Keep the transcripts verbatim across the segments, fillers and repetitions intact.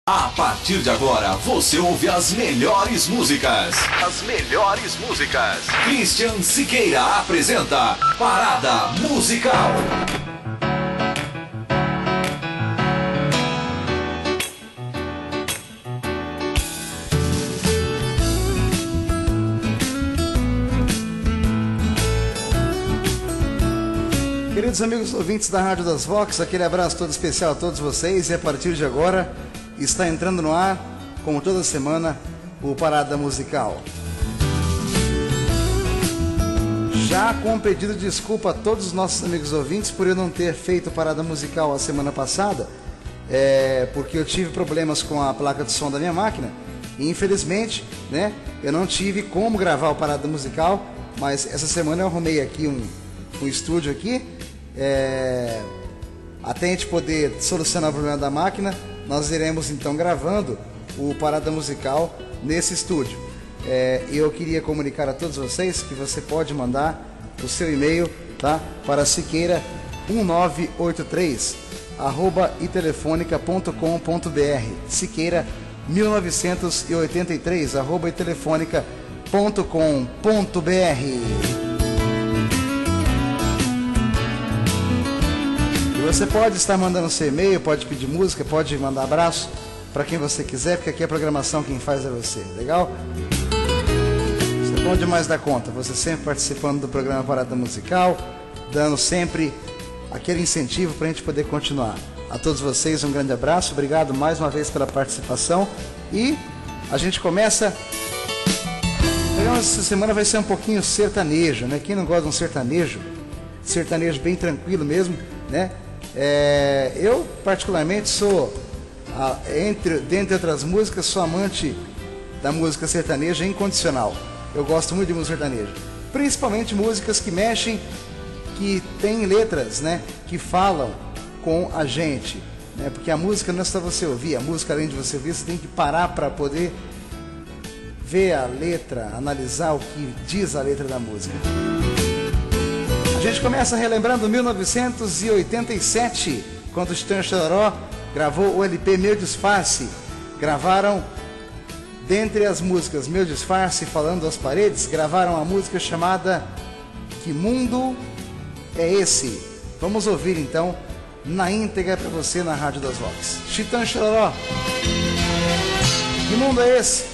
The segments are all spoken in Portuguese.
A partir de agora, você ouve as melhores músicas. As melhores músicas. Christian Siqueira apresenta Parada Musical. Queridos amigos ouvintes da Rádio das Vox, aquele abraço todo especial a todos vocês. E a partir de agora está entrando no ar, como toda semana, o Parada Musical. Já com um pedido de desculpa a todos os nossos amigos ouvintes por eu não ter feito Parada Musical a semana passada, é, porque eu tive problemas com a placa de som da minha máquina e infelizmente, né, eu não tive como gravar o Parada Musical, mas essa semana eu arrumei aqui um, um estúdio aqui, é, até a gente poder solucionar o problema da máquina. Nós iremos então gravando o Parada Musical nesse estúdio. É, eu queria comunicar a todos vocês que você pode mandar o seu e-mail, tá, para siqueira um nove oito três arroba itelefonica ponto com ponto br, siqueira mil novecentos e oitenta e três arroba itelefonica ponto com ponto br. Você pode estar mandando seu e-mail, pode pedir música, pode mandar abraço para quem você quiser, porque aqui é a programação, quem faz é você, legal? Isso é bom demais da conta, você sempre participando do programa Parada Musical, dando sempre aquele incentivo para a gente poder continuar. A todos vocês um grande abraço, obrigado mais uma vez pela participação e a gente começa... O programa essa semana vai ser um pouquinho sertanejo, né? Quem não gosta de um sertanejo, sertanejo bem tranquilo mesmo, né? É, eu particularmente sou, a, entre, dentre outras músicas, sou amante da música sertaneja incondicional. Eu gosto muito de música sertaneja, principalmente músicas que mexem, que tem letras, né, que falam com a gente, né, porque a música não é só você ouvir, a música, além de você ouvir, você tem que parar para poder ver a letra, analisar o que diz a letra da música. A gente começa relembrando mil novecentos e oitenta e sete, quando o Chitão Chororó gravou o L P Meu Disfarce. Gravaram, dentre as músicas Meu Disfarce, Falando às Paredes, gravaram a música chamada Que Mundo é Esse? Vamos ouvir então na íntegra para você na Rádio das Vox. Chitão Chororó, que mundo é esse?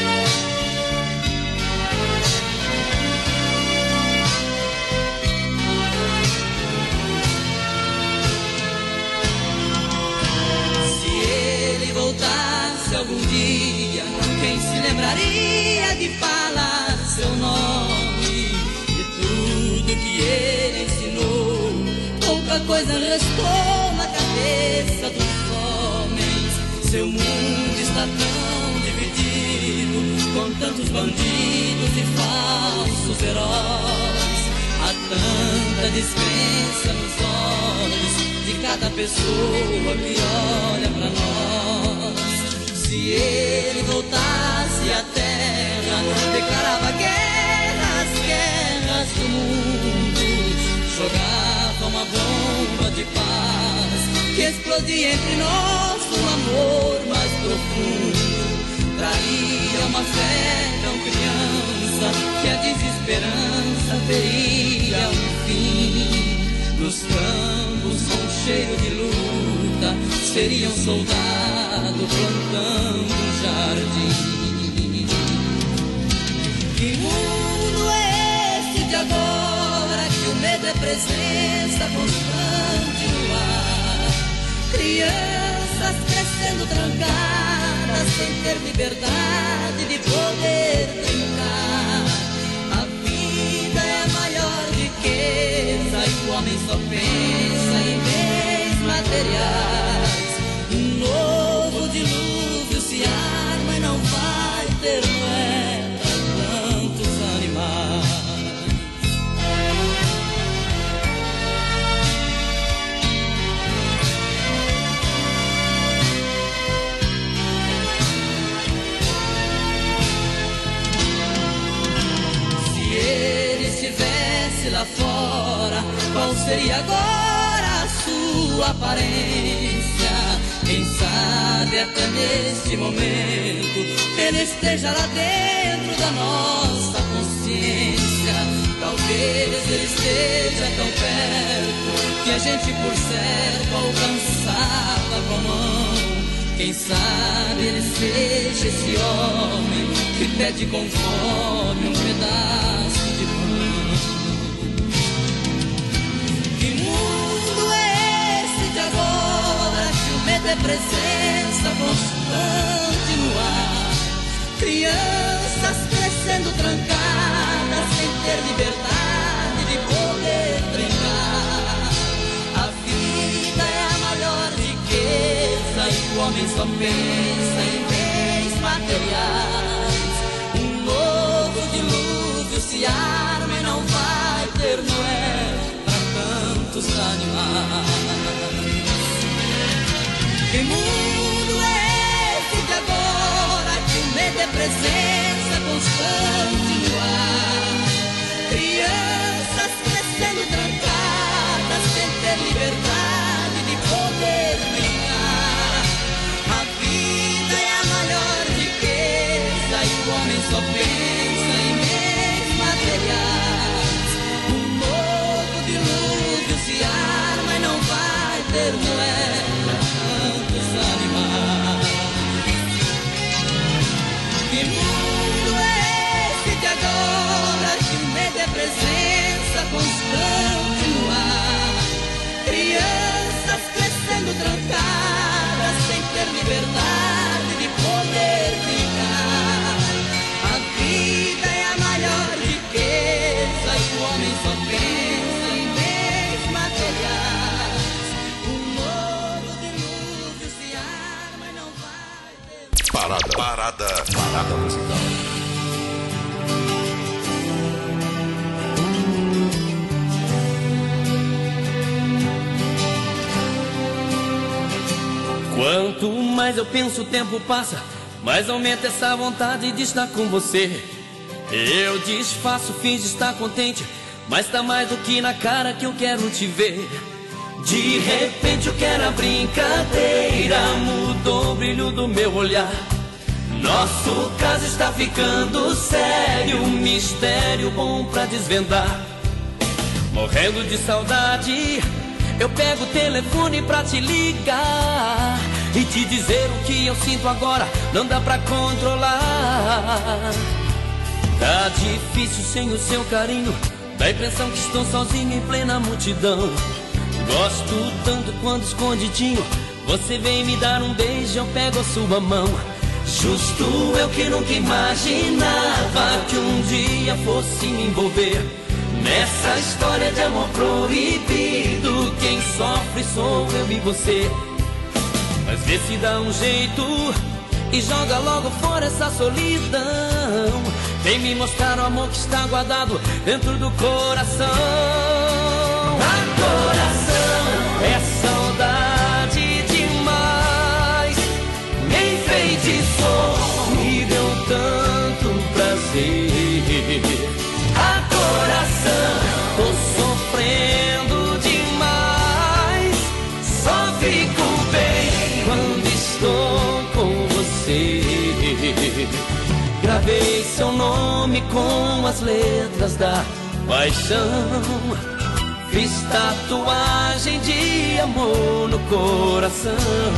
Algum dia, quem se lembraria de falar seu nome? De tudo que ele ensinou, pouca coisa restou na cabeça dos homens. Seu mundo está tão dividido, com tantos bandidos e falsos heróis. Há tanta descrença nos olhos de cada pessoa que olha pra nós. Se ele voltasse à terra, declarava guerras, guerras do mundo, jogava uma bomba de paz, que explodia entre nós um amor mais profundo, traria uma fé tão criança, que a desesperança teria um fim. Nos campos com cheiro de luta, seria um soldado plantando um jardim. Que mundo é esse de agora, que o medo é presença constante no ar? Crianças crescendo trancadas, sem ter liberdade de poder brincar. A vida é a maior riqueza e o homem só pensa em bens materiais. Um novo dilúvio se arma e não vai ter moeda para tantos animais. Se ele estivesse lá fora, qual seria agora a sua aparência? Quem sabe até neste momento ele esteja lá dentro da nossa consciência. Talvez ele esteja tão perto que a gente por certo alcançava com a mão. Quem sabe ele seja esse homem que pede com fome um pedaço de pão. Que mundo é esse de agora que o medo é presença constante no ar? Crianças crescendo trancadas sem ter liberdade de poder brincar. A vida é a maior riqueza e o homem só pensa em bens materiais. Um novo dilúvio se arma e não vai ter Noé para tantos animais. Que mundo é esse de agora que o medo é presença constante no ar? Crianças crescendo trancadas sem ter liberdade de poder brincar. A vida é a maior riqueza e o homem só pensa em bens materiais. Um novo dilúvio se arma e não vai ter Noé para tantos animais. Que mundo é esse de agora que o medo é presença constante no ar? Crianças crescendo trancadas sem ter liberdade de poder brincar. A vida é a maior riqueza e o homem só pensa em bens materiais. Um novo dilúvio se arma e não vai ter... Parada. Parada. Parada musical. Quanto mais eu penso, o tempo passa, mais aumenta essa vontade de estar com você. Eu disfarço, finge estar contente, mas tá mais do que na cara que eu quero te ver. De repente eu quero a brincadeira, mudou o brilho do meu olhar. Nosso caso está ficando sério, um mistério bom pra desvendar. Morrendo de saudade, eu pego o telefone pra te ligar e te dizer o que eu sinto agora, não dá pra controlar. Tá difícil sem o seu carinho, dá a impressão que estou sozinho em plena multidão. Gosto tanto quando escondidinho você vem me dar um beijo, eu pego a sua mão. Justo eu que nunca imaginava que um dia fosse me envolver nessa história de amor proibido. Quem sofre sou eu e você. Mas vê se dá um jeito e joga logo fora essa solidão. Vem me mostrar o amor que está guardado dentro do coração. A coração é saudade demais, me enfeitiçou, me deu tanto prazer. A coração, tô sofrendo demais, só fico bem quando estou com você. Gravei seu nome com as letras da paixão, fiz tatuagem de amor no coração.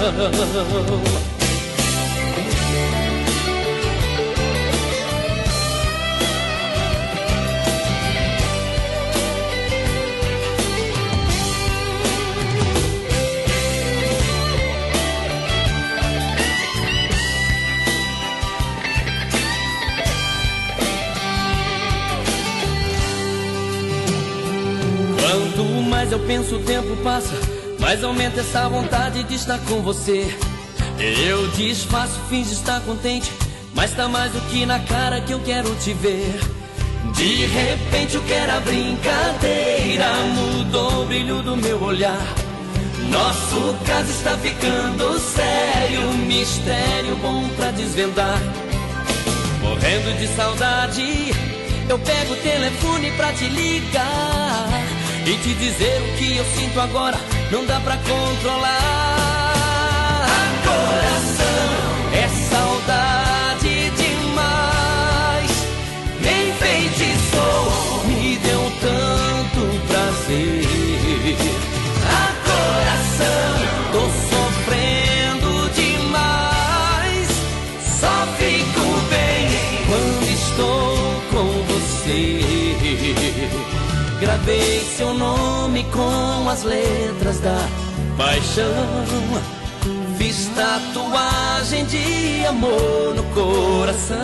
Quanto mais eu penso, o tempo passa, mais aumenta essa vontade de estar com você. Eu disfarço, finge estar contente, mas tá mais do que na cara que eu quero te ver. De repente eu quero a brincadeira, mudou o brilho do meu olhar. Nosso caso está ficando sério, um mistério bom pra desvendar. Morrendo de saudade, eu pego o telefone pra te ligar e te dizer o que eu sinto agora, não dá pra controlar. A Gravei seu nome com as letras da paixão. Fiz tatuagem de amor no coração.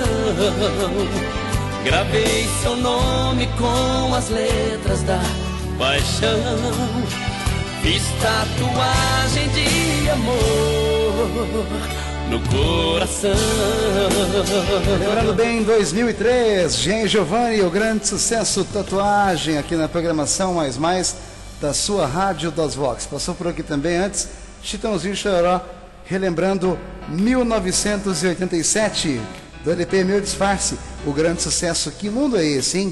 Gravei seu nome com as letras da paixão. Fiz tatuagem de amor no coração. Lembrando bem, em dois mil e três, Jean Giovanni, o grande sucesso Tatuagem, aqui na programação Mais Mais da sua Rádio das Vox. Passou por aqui também antes, Chitãozinho Chororó, relembrando mil novecentos e oitenta e sete, do L P Meu Disfarce, o grande sucesso. Que mundo é esse, hein?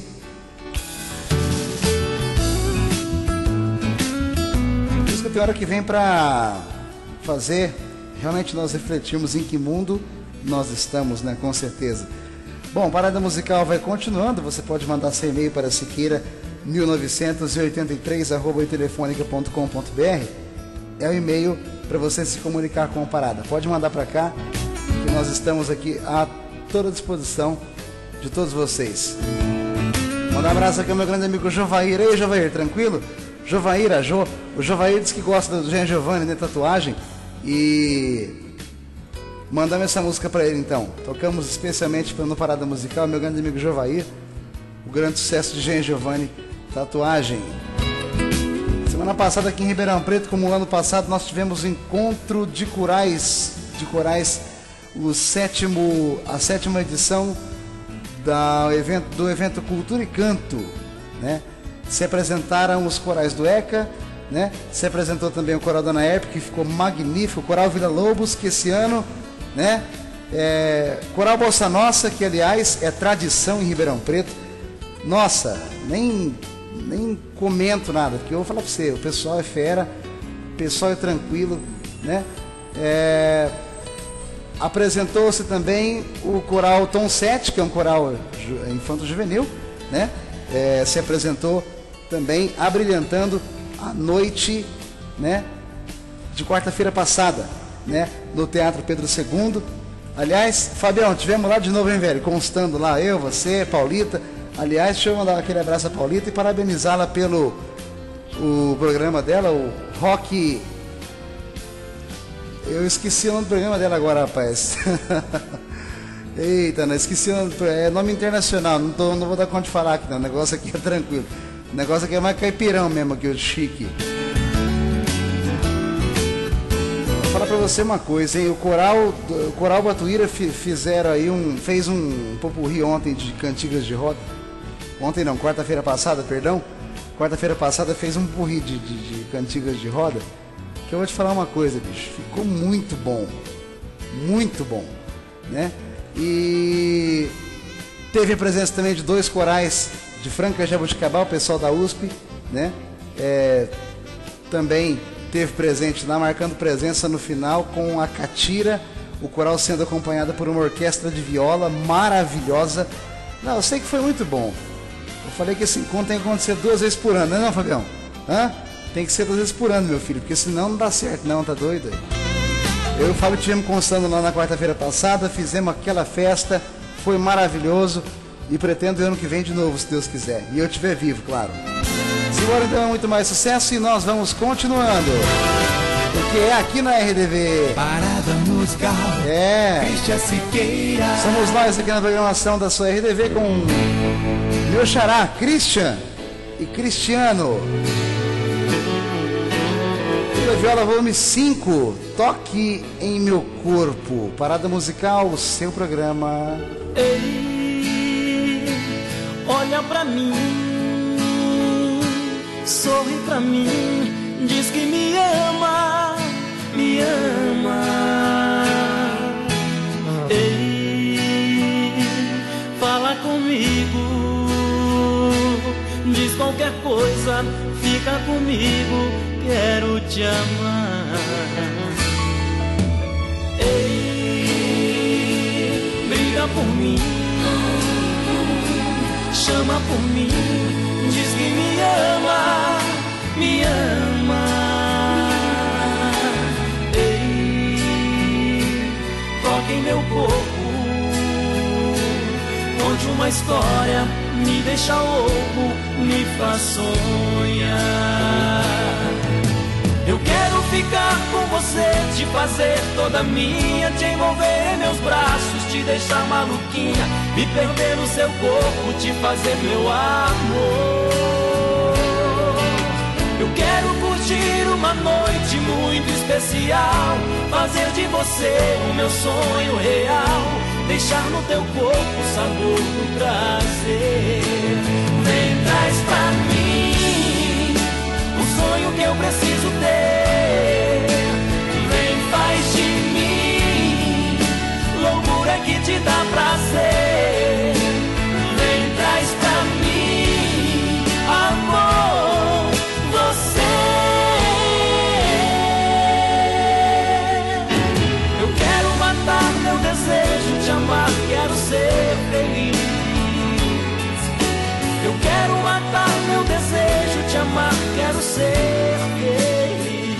Por isso que tem hora que vem pra fazer realmente nós refletirmos em que mundo nós estamos, né? Com certeza. Bom, Parada Musical vai continuando. Você pode mandar seu e-mail para siqueira mil novecentos e oitenta e três arroba telefônica ponto com ponto br. É o e-mail para você se comunicar com a Parada. Pode mandar para cá, que nós estamos aqui à toda disposição de todos vocês. Mandar um abraço aqui ao meu grande amigo Jovair. Ei, Jovair, tranquilo? Jovair, a Jo. O Jovair diz que gosta do Jean Giovanni de tatuagem. E mandamos essa música para ele então. Tocamos especialmente no Parada Musical, meu grande amigo Jovair, o grande sucesso de Jean Giovanni, Tatuagem. Semana passada aqui em Ribeirão Preto, como o ano passado, nós tivemos o encontro de corais, de corais, o sétimo, a sétima edição da evento, do evento Cultura e Canto, né? Se apresentaram os corais do ECA, né? Se apresentou também o coral Dona Herpe, que ficou magnífico, o coral Vila Lobos, que esse ano, né? É, coral Bossa Nossa, que aliás é tradição em Ribeirão Preto. Nossa, nem, nem comento nada, porque eu vou falar para você, o pessoal é fera, o pessoal é tranquilo, né? É, apresentou-se também o coral Tom sete, que é um coral infanto-juvenil, né? É, se apresentou também abrilhantando a noite, né, de quarta-feira passada, né, no Teatro Pedro segundo. Aliás, Fabião, tivemos lá de novo, hein, velho? Constando lá, eu, você, Paulita. Aliás, deixa eu mandar aquele abraço a Paulita e parabenizá-la pelo o programa dela, o Rock... Eu esqueci o nome do programa dela agora, rapaz. Eita, não, esqueci o nome, é nome internacional, não, tô, não vou dar conta de falar aqui não, o negócio aqui é tranquilo. O negócio aqui é mais caipirão mesmo, aqui, o chique. Vou falar pra você uma coisa, hein? O coral, o coral Batuíra fizeram aí um, fez um popurrí ontem de cantigas de roda. Ontem não, quarta-feira passada, perdão. Quarta-feira passada fez um popurrí de, de, de cantigas de roda. Que eu vou te falar uma coisa, bicho. Ficou muito bom. Muito bom, né? E teve a presença também de dois corais de Franca e Jabuticabal, o pessoal da U S P, né? É, também teve presente lá, marcando presença no final com a Catira, o coral sendo acompanhado por uma orquestra de viola maravilhosa. Não, eu sei que foi muito bom. Eu falei que esse encontro tem que acontecer duas vezes por ano, não é não, Fabião? Hã? Tem que ser duas vezes por ano, meu filho, porque senão não dá certo, não, tá doido? Eu e o Fábio estivemos constando lá na quarta-feira passada, fizemos aquela festa, foi maravilhoso. E pretendo ano que vem de novo, se Deus quiser. E eu estiver vivo, claro. Simbora então, é muito mais sucesso e nós vamos continuando. Porque é aqui na R D V. Parada Musical. É. Christian Siqueira. Somos nós aqui na programação da sua R D V com meu xará, Christian e Cristiano. Vila Viola volume cinco. Toque em meu corpo. Parada Musical, o seu programa. Ei, olha pra mim, sorri pra mim, diz que me ama, me ama. Ei, fala comigo, diz qualquer coisa, fica comigo, quero te amar. Ei, briga por mim, chama por mim, diz que me ama, me ama. Ei, toque em meu corpo, de uma história me deixa louco, me faz sonhar. Eu quero ficar com você, te fazer toda minha, te envolver em meus braços, te deixar maluquinha, me perder no seu corpo, te fazer meu amor. Eu quero curtir uma noite muito especial, fazer de você o meu sonho real, deixar no teu corpo o sabor do prazer. Vem, traz pra mim o sonho que eu preciso ter. Vem, faz de mim loucura que te dá prazer. Vem, traz pra mim amor, você. Eu quero matar meu desejo, te amar, quero ser feliz. Eu quero matar meu desejo, te amar, quero ser feliz.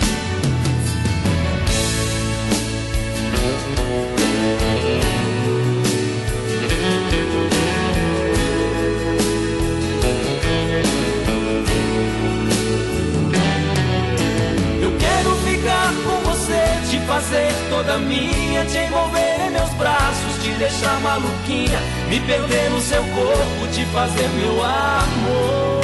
Eu quero ficar com você, te fazer toda minha, te envolver em meus braços, te deixar maluquinha, me perder no seu corpo, te fazer meu amor.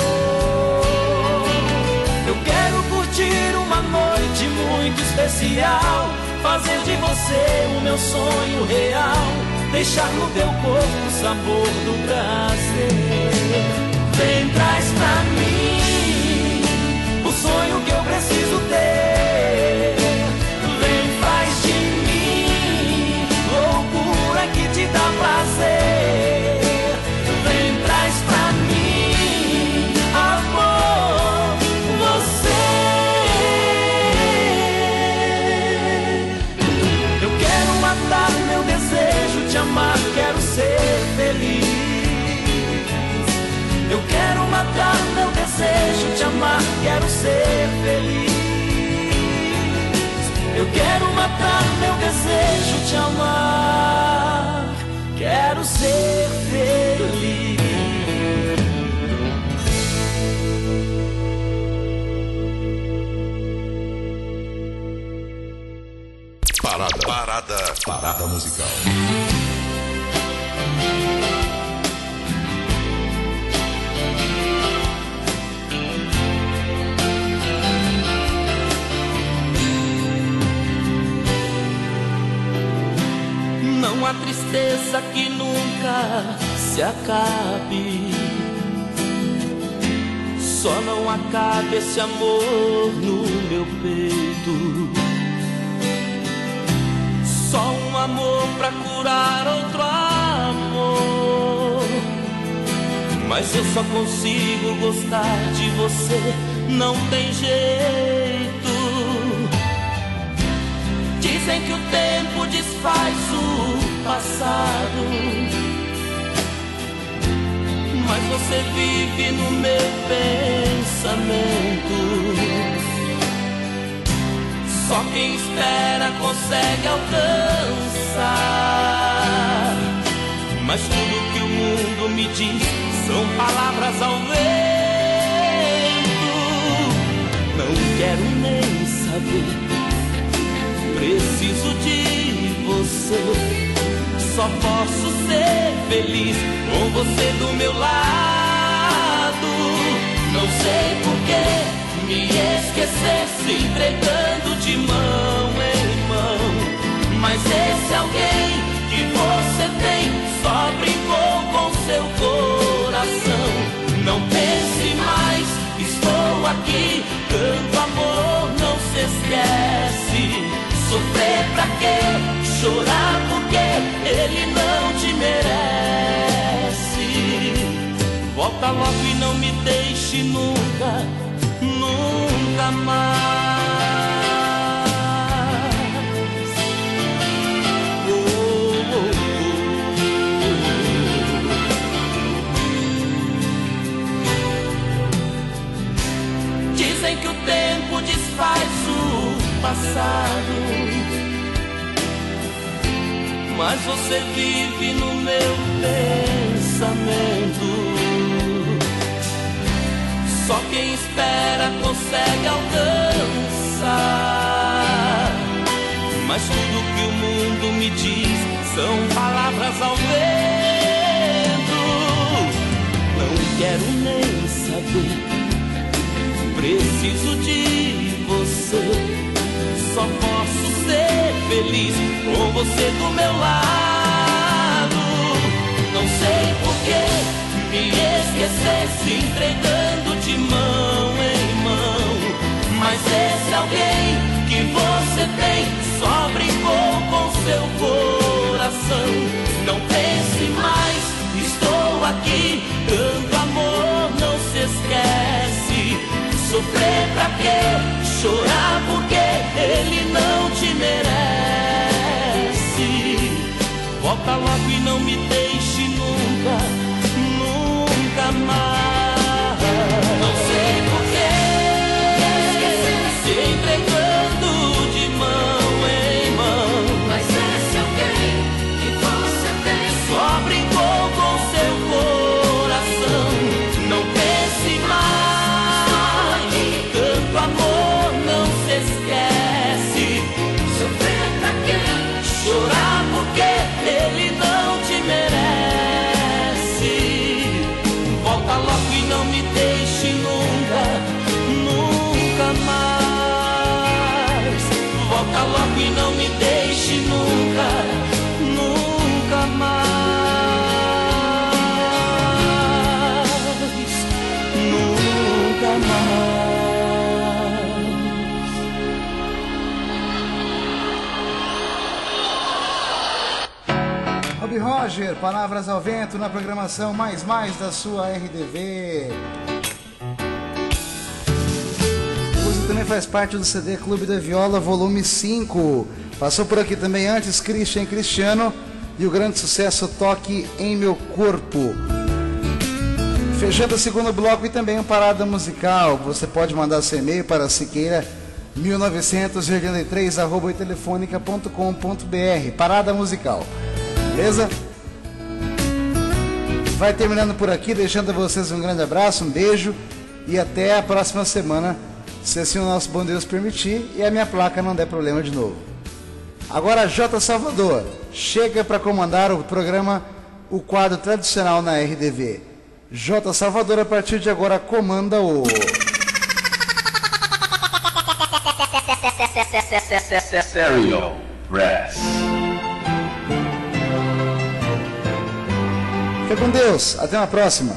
Eu quero curtir uma noite muito especial, fazer de você o meu sonho real, deixar no teu corpo o sabor do prazer. Vem, traz pra mim o sonho que eu preciso ter. Vem, faz de mim loucura que te dá prazer. Vem, traz pra mim amor, você. Eu quero matar meu desejo, te amar, quero ser feliz. Eu quero matar meu desejo, te amar, quero ser feliz. Eu quero matar meu desejo, te amar, quero ser feliz. Parada. Parada. Parada musical. Não há tristeza que nunca se acabe, só não acabe esse amor no meu peito. Só um amor pra curar outro amor, mas eu só consigo gostar de você, não tem jeito. Dizem que o tempo desfaz o passado, mas você vive no meu pensamento. Só quem espera consegue alcançar, mas tudo que o mundo me diz são palavras ao vento. Não quero nem saber, preciso de você. Só posso ser feliz com você do meu lado. Não sei por que me esquecer, se entregando de mão em mão, mas esse alguém que você tem só brincou com seu coração. Não pense mais, estou aqui, tanto amor não se esquece. Sofrer pra quê? Chorar porque ele não te merece. Volta logo e não me deixe nunca, nunca mais. Oh, oh, oh. Dizem que o tempo desfaz o passado, mas você vive no meu pensamento. Só quem espera consegue alcançar, mas tudo que o mundo me diz são palavras ao vento. Não quero nem saber, preciso de você. Só posso ser feliz com você do meu lado. Não sei por que me esquecesse entregando de mão em mão, mas esse alguém que você tem só brincou com seu coração. Não pense mais, estou aqui, tanto amor não se esquece. Sofrer pra quê? Chorar porque ele não te merece. Volta logo e não me deixe nunca, nunca mais. Não sei porquê, se entregando de mão em mão, Mas esse alguém que você tem só brincou com seu coração. Não pense mais, tanto amor não se esquece. sofrer pra quê? Chorar porque ele não te merece. Volta logo e não me deixe nunca, nunca mais. Volta logo e não me deixe nunca, nunca mais. Nunca mais. Rob Roger, Palavras ao Vento na programação Mais Mais da sua R D V. A música também faz parte do C D Clube da Viola, volume cinco. Passou por aqui também antes Christian Cristiano e o grande sucesso Toque em Meu Corpo. Fechando o segundo bloco e também um parada musical. Você pode mandar seu e-mail para siqueira mil novecentos e oitenta e três arroba telefônica ponto com ponto br. Parada musical. Beleza? Vai terminando por aqui, deixando a vocês um grande abraço, um beijo e até a próxima semana, se assim o nosso bom Deus permitir e a minha placa não der problema de novo. Agora J Salvador chega para comandar o programa, o quadro tradicional na R D V. J Salvador a partir de agora comanda o Stereo Press. Fica com Deus, até uma próxima.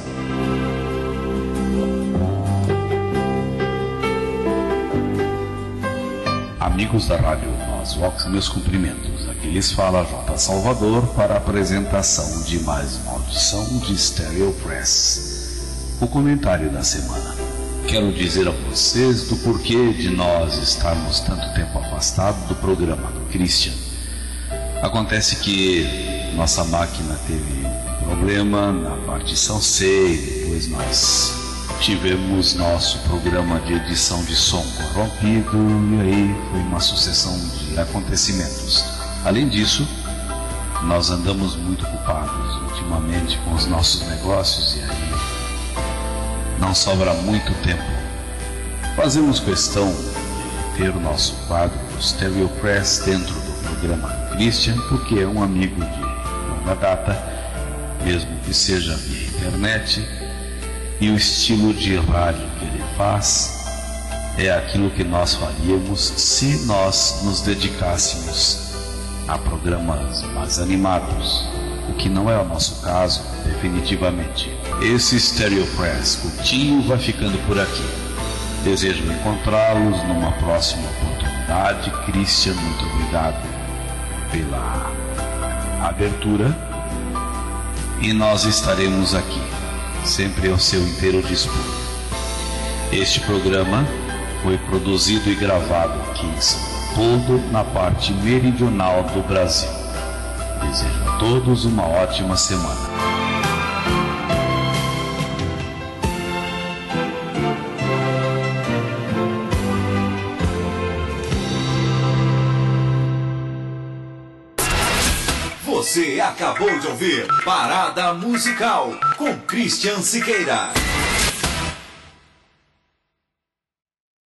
Amigos da Rádio Vox, meus cumprimentos. Aqui lhes fala J Salvador para a apresentação de mais uma audição de Stereo Press. O comentário da semana. Quero dizer a vocês do porquê de nós estarmos tanto tempo afastados do programa do Christian. Acontece que nossa máquina teve problema na partição C e depois nós tivemos nosso programa de edição de som corrompido e aí foi uma sucessão de acontecimentos. Além disso, nós andamos muito ocupados ultimamente com os nossos negócios e aí não sobra muito tempo. Fazemos questão de ter o nosso quadro do Stereo Press dentro do programa do Christian, porque é um amigo de longa data, mesmo que seja via internet, e o estilo de rádio que ele faz é aquilo que nós faríamos se nós nos dedicássemos a programas mais animados, o que não é o nosso caso, definitivamente. Esse Stereo Press curtinho vai ficando por aqui. Desejo encontrá-los numa próxima oportunidade. Christian, muito obrigado pela abertura. E nós estaremos aqui, sempre ao seu inteiro dispor. Este programa foi produzido e gravado aqui em São Leopoldo, na parte meridional do Brasil. Desejo a todos uma ótima semana. Você acabou de ouvir Parada Musical com Christian Siqueira.